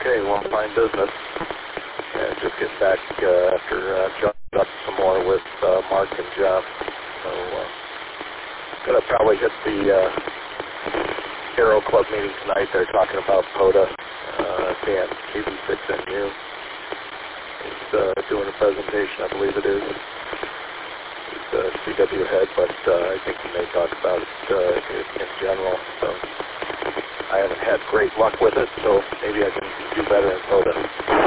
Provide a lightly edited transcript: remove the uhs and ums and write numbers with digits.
Okay, well, fine business. And just get back after John up some more with Mark and Jeff. So gonna probably hit the Aero Club meeting tonight. They're talking about POTA. Dan KB6NU is doing a presentation, I believe it is. He's a CW head, but I think he may talk about it in general. So I haven't had great luck with it, so maybe I can do better in POTA.